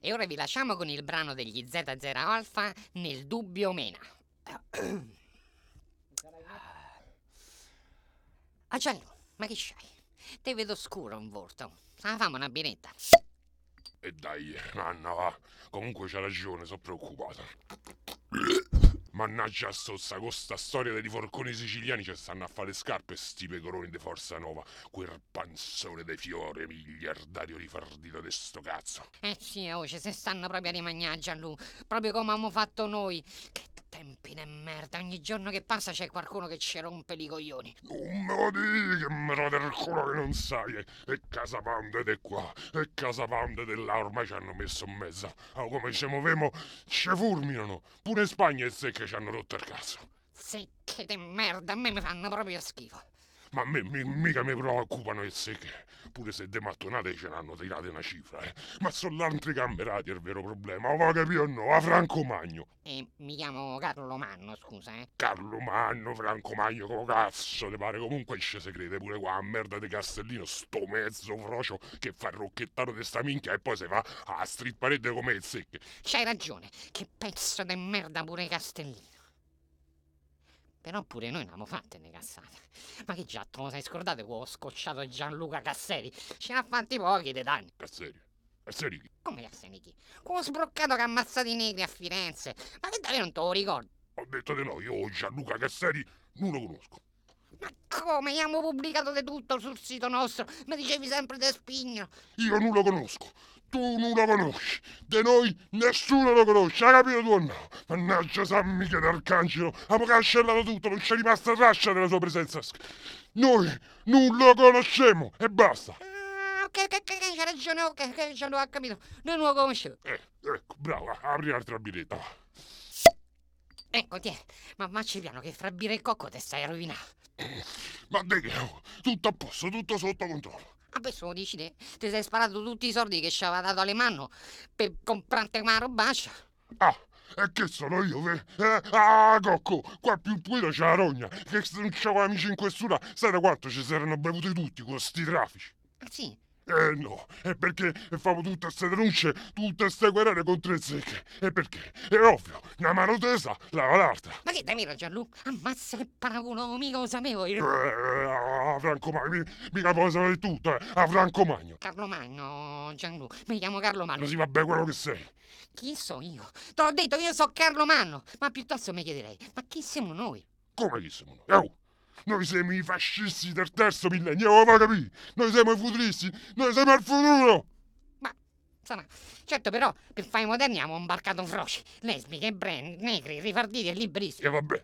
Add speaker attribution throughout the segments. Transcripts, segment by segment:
Speaker 1: E ora vi lasciamo con il brano degli Z0 Alpha, Nel dubbio mena. Ah Gianlu, ma che c'hai? Te vedo scuro in volto. Famo una biretta.
Speaker 2: E dai, Anna, va. Comunque c'ha ragione, sono preoccupato. Mannaggia stozza, con sta storia dei forconi siciliani ci stanno a fare le scarpe sti pecoroni di Forza Nova. Quel panzone dei fiori, miliardario rifardito di sto cazzo.
Speaker 1: Sì, oh, ci se stanno proprio a rimagnare Gianlu, proprio come abbiamo fatto noi. Che tempi di merda, ogni giorno che passa c'è qualcuno che ci rompe i coglioni.
Speaker 2: Non me lo dici che mi rode il culo che non sai. E Casa Pound di qua, e Casa Pound di là, ormai ci hanno messo in mezzo. Oh, come ci muoviamo, ci fulminano. Pure in Spagna e se che ci hanno rotto il cazzo.
Speaker 1: Secche di merda, a me mi fanno proprio schifo.
Speaker 2: Ma a me mica mi preoccupano le secche. Pure se de mattonate ce n'hanno tirate una cifra, eh. Ma sono l'altri cammerati il vero problema. O va capire o no? A Franco Magno.
Speaker 1: E mi chiamo Carlo Manno, scusa,
Speaker 2: Carlo Magno, Franco Magno, come cazzo ti pare? Comunque esce se crede pure qua a merda di Castellino, sto mezzo frocio che fa il rocchettaro di sta minchia e poi si va a stripparete come il secche.
Speaker 1: C'hai ragione, che pezzo di merda pure Castellino. Però pure noi ne abbiamo fatte le cazzate. Ma che già, te lo sei scordato che ho scocciato Gianluca Casseri? Ce n'ha fatti pochi dei danni.
Speaker 2: Casseri? Casseri chi?
Speaker 1: Come Casseri chi? Quello sbroccato che ha ammazzato i negri a Firenze. Ma che davvero non te lo ricordi?
Speaker 2: Ho detto di no, io Gianluca Casseri non lo conosco.
Speaker 1: Ma come? Abbiamo pubblicato di tutto sul sito nostro. Mi dicevi sempre di spigno.
Speaker 2: Io non lo conosco. Tu non lo conosci, di noi nessuno lo conosce, hai capito tu o no? Mannaggia San Michele Arcangelo, abbiamo cancellato tutto, non c'è rimasta traccia della sua presenza. Noi non lo conosciamo e basta.
Speaker 1: Ah, ok, c'ha ragione, ok, già l'ho capito. Noi non lo conoscevo.
Speaker 2: Ecco, bravo, apri un'altra biretta.
Speaker 1: Ecco, tiè, ma facci piano che fra birra e cocco te stai a rovinare.
Speaker 2: Ma di che? Tutto a posto, tutto sotto controllo.
Speaker 1: Ah, questo lo dici te? Ti sei sparato tutti i soldi che ci aveva dato Alemanno per comprarti una robaccia?
Speaker 2: Ah, e che sono io, Ah, Cocco, qua più puito c'è la rogna, che se non c'avevo amici in questura, sai da quanto ci si erano bevuti tutti con sti traffici.
Speaker 1: Ah, sì?
Speaker 2: No, è perché famo tutte queste denunce, tutte queste querele contro il secche. E perché? È ovvio, una mano tesa lava l'altra.
Speaker 1: Ma che davvero, Gianluca? Ammazza che paraculo, mica lo sapevo io.
Speaker 2: A Franco Magno, mica puoi sapere tutto, a Franco Magno.
Speaker 1: Carlo Magno, Gianluca, mi chiamo Carlo Magno.
Speaker 2: Così va bene quello che sei.
Speaker 1: Chi so io? Te l'ho detto, io so Carlo Magno. Ma piuttosto mi chiederei, ma chi siamo noi?
Speaker 2: Come chi siamo noi? Oh, noi siamo i fascisti del terzo millennio, lo fa capire? Noi siamo i futuristi, noi siamo il futuro!
Speaker 1: Ma, insomma, certo però, per fare i moderni abbiamo imbarcato froci, lesbiche, brand, negri, rifarditi e liberisti.
Speaker 2: E vabbè,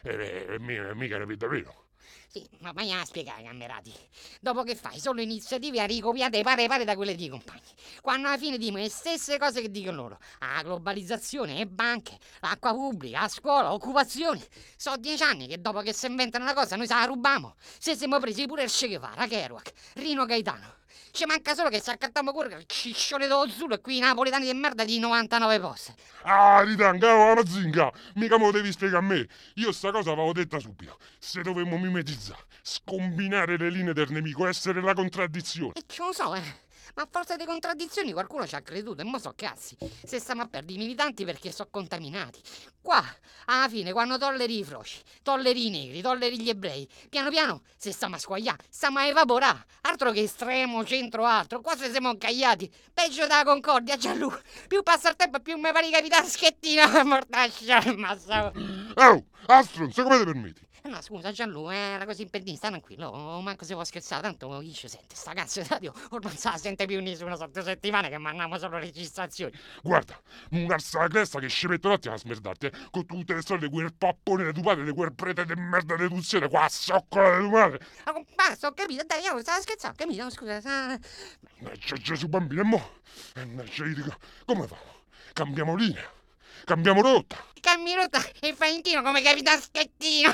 Speaker 2: mica capito davvero.
Speaker 1: Sì, ma vai a spiegare, cammerati. Dopo che fai solo iniziative a ricopiate pare da quelle dei compagni. Quando alla fine dicono le stesse cose che dicono loro. La globalizzazione, le banche, l'acqua pubblica, la scuola, occupazioni. So 10 anni che dopo che si inventano una cosa noi se la rubiamo. Se siamo presi pure il Che Guevara, Kerouac, Rino Gaetano. Ci manca solo che si accattamo pure il ciccione dello Zulu e qui i napoletani di merda di 99 posti.
Speaker 2: Ah, ritanga, oh, ma zinga, mica me lo devi spiegare a me. Io sta cosa l'avevo detta subito. Se dovemmo mimetizzare, scombinare le linee del nemico, essere la contraddizione.
Speaker 1: E ce lo so, ma a forza di contraddizioni qualcuno ci ha creduto e mo so cazzi. Se stiamo a perdere i militanti perché sono contaminati. Qua, alla fine, quando tolleri i froci, tolleri i negri, tolleri gli ebrei, piano piano, se stiamo a squagliare, stiamo a evaporare. Altro che estremo, centro, altro. Qua se siamo incagliati. Peggio della Concordia, Gianluca. Più passa il tempo, più mi pare capitare Schettino. Mortaccia, ammazza.
Speaker 2: Oh, Astronz, come ti permetti?
Speaker 1: No, scusa Gianluca, era così per dire, sta tranquillo, manco se può scherzare, tanto chi ci sente, sta cazzo di radio, ormai non se la sente più nessuno sotto settimane che mandiamo solo registrazioni.
Speaker 2: Guarda, un alza la cresta che ci metto un attimo a smerdarti, con tutte le storie di quel pappone di tuo padre, di quel prete di merda di tuzione, qua a zoccola di tua madre.
Speaker 1: Ma basta, ho capito, dai, io stavo scherzando, ho capito, scusa,
Speaker 2: C'è Gesù bambino e mo, io dico, come fa? Cambiamo linea, cambiamo rotta.
Speaker 1: Cammi rotta e fai inchino come Capitan Schettino.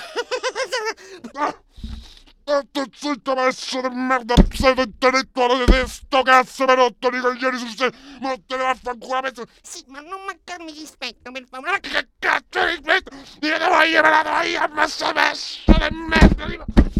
Speaker 2: Zitto pezzo di merda, pseudo intellettuale di sto cazzo per rotto di coglioni sul serio, ma non te ne vaffanculo pezzo.
Speaker 1: Sì, ma non mancarmi di rispetto, per favore.
Speaker 2: Ma che cazzo di rispetto? Io te voglio, me la voglio, ammazza pezzo di merda.